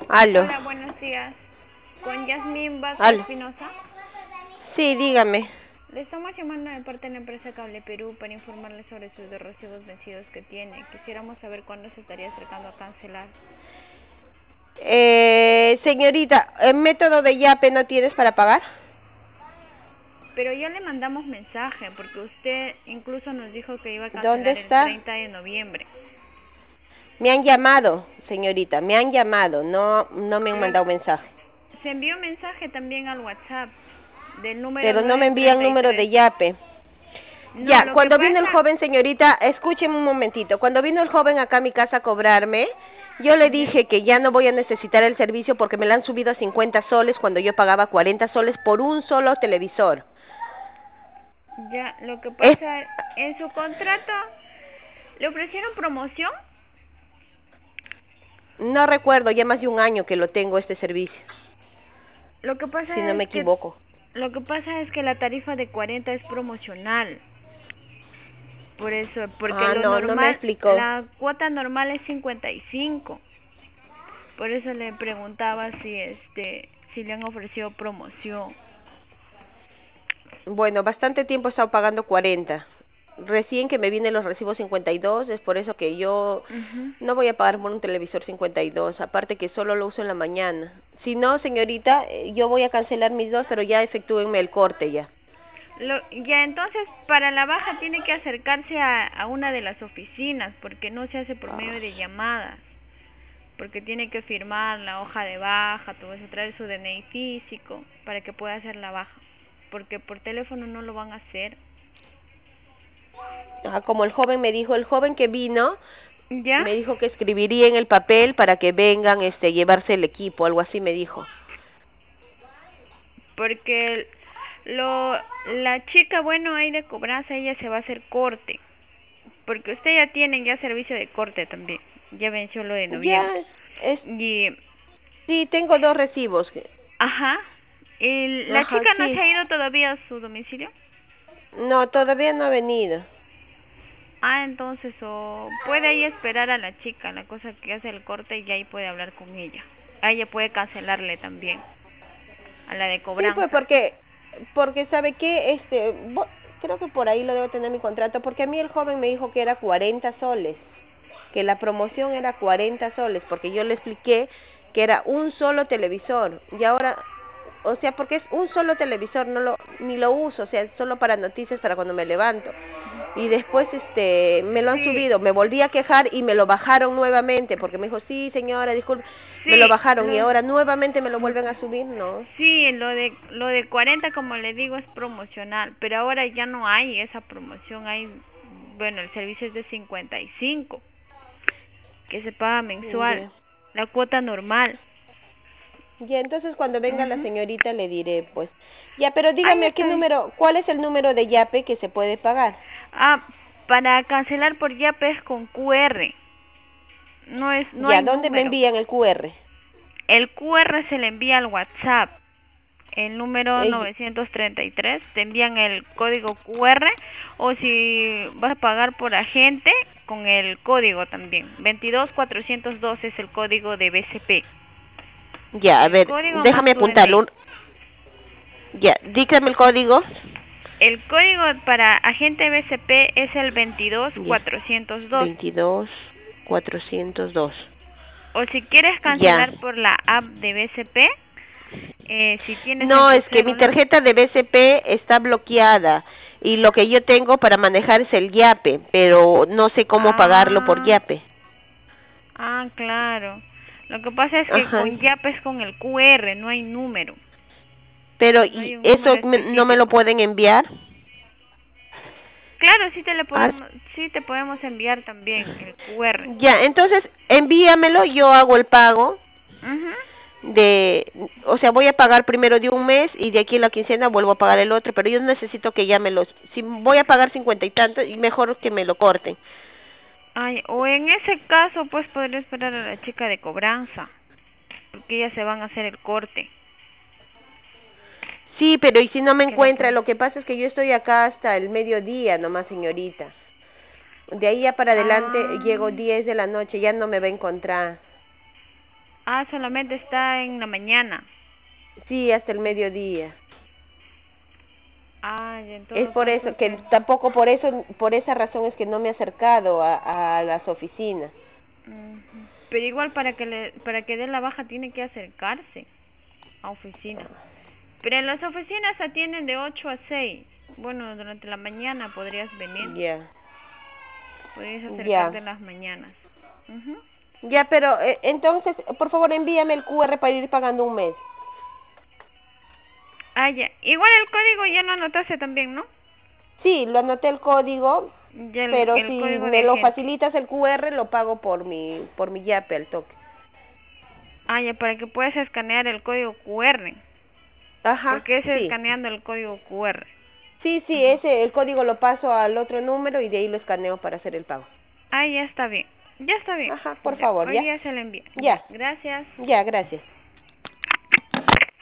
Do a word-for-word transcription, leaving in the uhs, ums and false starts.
Aló, Hola, buenos días. Con Yasmín Vázquez aló. Espinosa. Sí, dígame. Le estamos llamando de parte de la empresa Cable Perú para informarle sobre sus dos recibos vencidos que tiene. Quisiéramos saber cuándo se estaría acercando a cancelar. Eh, señorita, ¿el método de Yape no tienes para pagar? Pero ya le mandamos mensaje porque usted incluso nos dijo que iba a ¿Dónde cancelar el está? treinta de noviembre. Me han llamado, señorita, me han llamado, no, no me han Pero mandado mensaje. se envió mensaje también al WhatsApp del número Pero no me envían número de nueve treinta y tres. Yape. No, Ya, lo que cuando vino el pasa... joven, señorita, escúcheme un momentito. Cuando vino el joven acá a mi casa a cobrarme, yo le Ya, dije que ya no voy a necesitar el servicio porque me lo han subido a cincuenta soles cuando yo pagaba cuarenta soles por un solo televisor. ya, lo que Es, pasa en su contrato, ¿le ofrecieron promoción? no recuerdo, ya más de un año que lo tengo este servicio, Lo que si no pasa me es que equivoco. lo que pasa es que la tarifa de cuarenta es promocional. Por eso, porque Ah, lo no, no me normal, explicó. la cuota normal es cincuenta y cinco. Por eso le preguntaba si este si le han ofrecido promoción. Bueno, bastante tiempo he estado pagando cuarenta. Recién que me vienen los recibos cincuenta y dos, es por eso que yo Ujú. no voy a pagar por un televisor cincuenta y dos, aparte que solo lo uso en la mañana. Si no, señorita, eh, yo voy a cancelar mis dos, pero ya efectúenme el corte ya. Lo, ya entonces para la baja tiene que acercarse a, a una de las oficinas porque no se hace por medio Ah, de llamadas. Porque tiene que firmar la hoja de baja, todo eso, traer su D N I físico para que pueda hacer la baja, porque por teléfono no lo van a hacer. ah, como el joven me dijo, el joven que vino, ¿Ya? me dijo que escribiría en el papel para que vengan este llevarse el equipo, algo así me dijo. Porque lo la chica, bueno, ahí de cobranza, ella se va a hacer corte, porque usted ya tiene ya servicio de corte también, ya venció lo de Ya, noviembre. es, Y, sí, tengo dos recibos. ajá, y la Ajá, chica no se sí. ha ido todavía a su domicilio. No, todavía no ha venido. Ah, entonces, o puede ahí esperar a la chica, la cosa que hace el corte y ahí puede hablar con ella. A ella puede cancelarle también, a la de Sí, pues cobranza. porque, porque sabe que, este, bo- creo que por ahí lo debo tener mi contrato, porque a mí el joven me dijo que era cuarenta soles, que la promoción era cuarenta soles, porque yo le expliqué que era un solo televisor, y ahora, o sea, porque es un solo televisor, no lo, ni lo uso, o sea, es solo para noticias, para cuando me levanto. Y después, este, me lo han Sí, subido, me volví a quejar y me lo bajaron nuevamente, porque me dijo, sí, señora, disculpe, me lo sí, bajaron y lo, ahora nuevamente me lo vuelven a subir, no. sí, lo de lo de cuarenta, como le digo, es promocional, pero ahora ya no hay esa promoción, hay, bueno, el servicio es de cincuenta y cinco, que se paga mensual, Ya. la cuota normal. Ya, entonces cuando venga la Ujú. señorita le diré, pues. Ya, pero Ahí dígame a qué está. número, ¿cuál es el número de Yape que se puede pagar? Ah, para cancelar por Yape es con Q R, no es, no Ya, hay ¿dónde me número. envían el Q R? El Q R se le envía al WhatsApp. El número Eh, novecientos treinta y tres, te envían el código Q R, o si vas a pagar por agente, con el código también. veintidós cuatrocientos dos es el código de B C P. ya, a El ver, código más déjame tu D N I. apuntarlo. un- Ya, dígame el código. El código para agente B C P es el veintidós Ya, cuatrocientos dos. veintidós cuatrocientos dos. O si quieres Ya. cancelar por la app de B C P, eh, si tienes en No, tu es que mi cédula. tarjeta de B C P está bloqueada y lo que yo tengo para manejar es el Yape, pero no sé cómo pagarlo por Ah, Yape. ah, claro. Lo que pasa es que Ajá. con Yape es con el Q R, no hay número. Pero No hay ¿y un eso número me- no me lo específico. pueden enviar? Claro, sí te le Ah, podemos, sí te podemos enviar también el Q R. ya, entonces envíamelo, yo hago el pago Mhm. de, o sea, voy a pagar primero de un mes y de aquí a la quincena vuelvo a pagar el otro, pero yo necesito que ya me los, si voy a pagar cincuenta y tanto, y mejor que me lo corten. Ay, o en ese caso, pues podría esperar a la chica de cobranza, porque ellas se van a hacer el corte. Sí, pero y si no me ¿Qué le encuentra, parece? lo que pasa es que yo estoy acá hasta el mediodía nomás, señorita. De ahí ya para adelante Ah, llego diez de la noche, ya no me va a encontrar. Ah, solamente está en la mañana. Sí, hasta el mediodía. Ah, y en Es todo por caso eso, que que... tampoco por eso, por esa razón es que no me he acercado a, a las oficinas. Ujú. Pero igual para que le, para que dé la baja tiene que acercarse a oficina. Pero en las oficinas atienden de ocho a seis. Bueno, durante la mañana podrías venir. Ya, Podrías acercarte ya. en las mañanas. Ujú. Ya, pero eh, entonces, por favor, envíame el Q R para ir pagando un mes. Ah, ya. Igual el código ya lo anotaste también, ¿no? Sí, lo anoté el código, Ya el, pero el si código me de lo agente. facilitas el Q R, lo pago por mi, por mi Yape al toque. Ah, ya, para que puedas escanear el código Q R. Ajá, Porque ese es sí. escaneando el código Q R. Sí, sí, Ujú. ese, el código lo paso al otro número y de ahí lo escaneo para hacer el pago. Ah, ya está bien. Ya está bien. Ajá, por Ya, favor, hoy ya. día se le envía. Ya, Ya, gracias. ya, gracias.